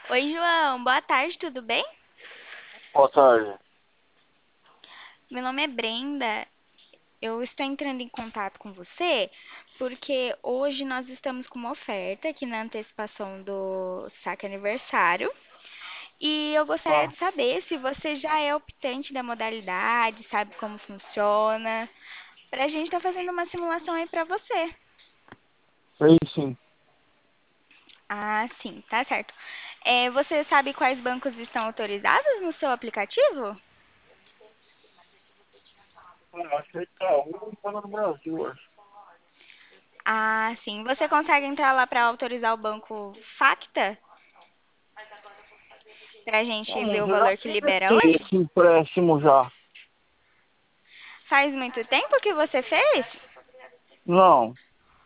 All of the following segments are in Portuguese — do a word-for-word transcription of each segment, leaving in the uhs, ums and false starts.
Oi, João. Boa tarde, tudo bem? Boa tarde. Meu nome é Brenda. Eu estou entrando em contato com você porque hoje nós estamos com uma oferta aqui na antecipação do saque aniversário e eu gostaria Ah, de saber se você já é optante da modalidade, sabe como funciona, para a gente estar fazendo uma simulação aí para você. sei sim. Ah, sim, tá certo. É, você sabe quais bancos estão autorizados no seu aplicativo? Ah, acho que Itaú tá no Brasil, acho. Ah, sim. Você consegue entrar lá para autorizar o banco Facta? Pra gente ver Vamos, o eu já valor que fiz libera esse, hoje? esse empréstimo já. Faz muito tempo que você fez? Não,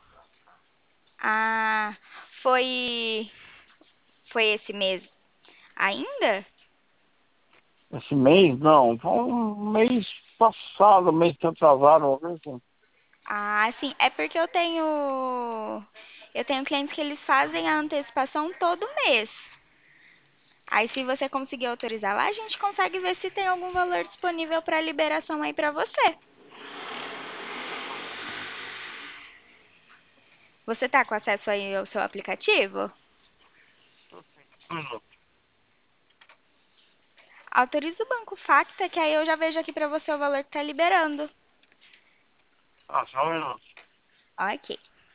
Ah, foi foi esse mês ainda? esse mês não. Foi um mês passado, mês que atrasado, uma coisa assim. Ah, sim. É porque eu tenho eu tenho clientes que eles fazem a antecipação todo mês. Aí se você conseguir autorizar lá, a gente consegue ver se tem algum valor disponível para liberação aí para você. Você tá com acesso aí ao seu aplicativo? Hum. Autoriza o banco Facta, que aí eu já vejo aqui pra você o valor que tá liberando. Ah, só um minuto. Ok.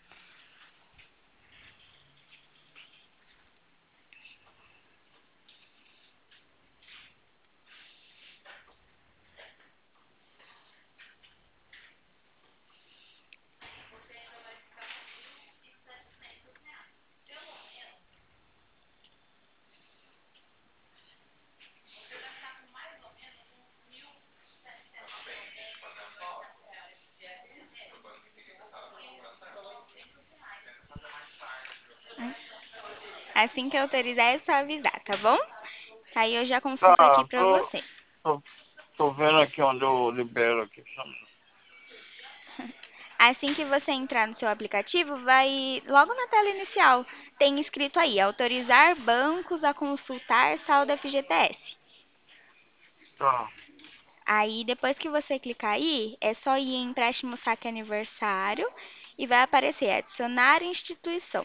Assim que eu autorizar, é só avisar, tá bom? Aí eu já consulto aqui Tá, pra tô, você. tô, tô vendo aqui onde eu libero aqui. Só um minuto. Assim que você entrar no seu aplicativo, vai logo na tela inicial. Tem escrito aí, autorizar bancos a consultar saldo F G T S. Tá. Aí, depois que você clicar aí, é só ir em empréstimo saque aniversário e vai aparecer adicionar instituição.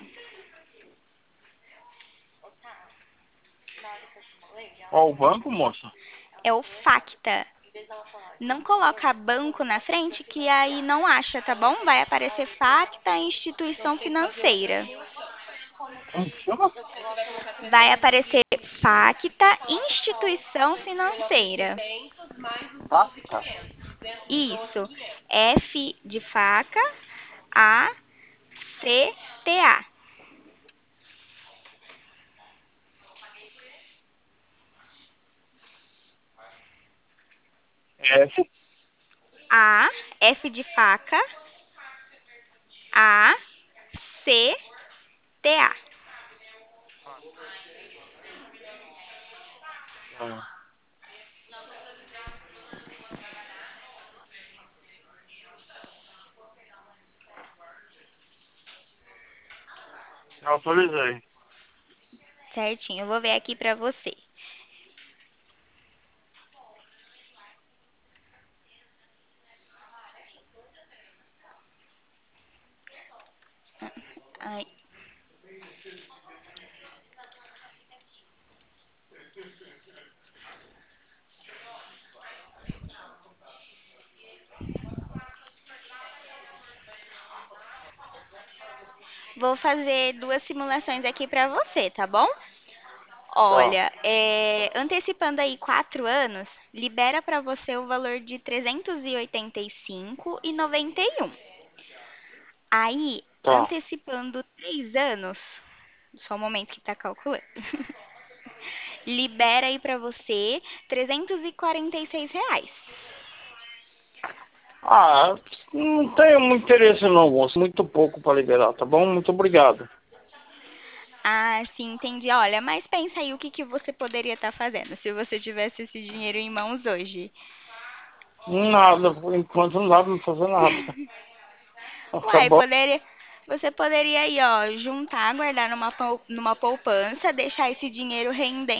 Qual o banco, moça? É o Facta. Não coloca banco na frente que aí não acha, tá bom? Vai aparecer Facta Instituição Financeira. Como que chama? Vai aparecer Facta Instituição Financeira. Vaca. Isso. F de faca, A, C, T, A. F. A, F de faca, A, C, T, A. Ah, autorizei. Certinho, eu vou ver aqui pra você. Ai, vou fazer duas simulações aqui pra você, tá bom? Tá. Olha, é, antecipando aí quatro anos, libera para você o valor de trezentos e oitenta e cinco e noventa e um. Aí, Tá. antecipando três anos, só um momento que tá calculando. Libera aí para você trezentos e quarenta e seis reais. Ah, não tenho muito interesse não, moço. Muito pouco para liberar, tá bom? Muito obrigado. Ah, sim, entendi. Olha, mas pensa aí o que que você poderia estar fazendo se você tivesse esse dinheiro em mãos hoje. Nada, por enquanto não dá pra me fazer nada. Tá Uai, bom? poderia. Você poderia aí, ó, juntar, guardar numa, pou- numa poupança, deixar esse dinheiro rendendo